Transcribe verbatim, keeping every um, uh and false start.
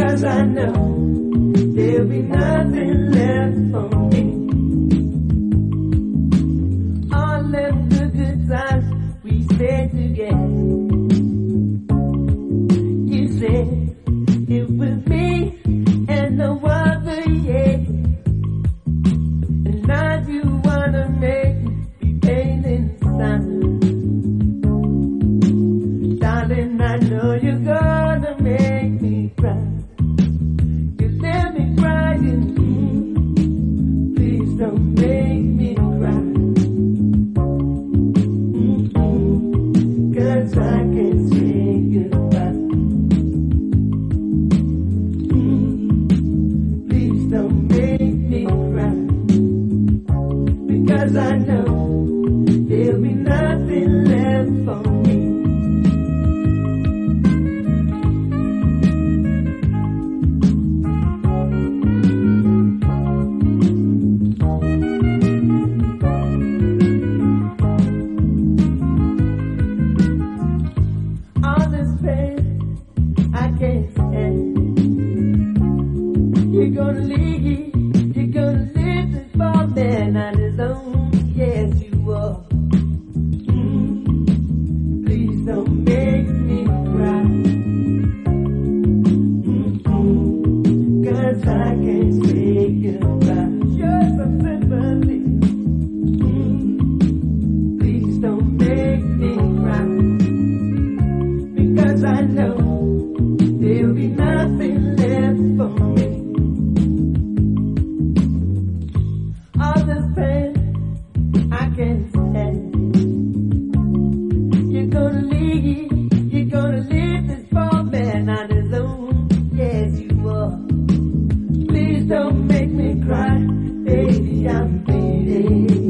Because I know there'll be nothing left for me. All of the good times we spent together. You said it was me and no other, yeah. And now you wanna make me be pain inside. Darling, I know you're gonna make me cry. You let me crying. Please don't make me cry. Mm-mm. Cause I can't say goodbye. Mm. Please don't make me cry. Because I know there'll be nothing left for me. All this pain I can't stand. You're gonna leave, you're gonna leave this poor man on his own. Yes, you are. Mm. Please don't make me cry. Mm-mm. Cause I can't say goodbye. Show some sympathy. Mm. Please don't make me cry. Because I know there'll be nothing left for me. All this pain I can't stand. You're gonna leave, you're gonna leave this poor man on his own. Yes, you are. Please don't make me cry, baby, I'm bleeding.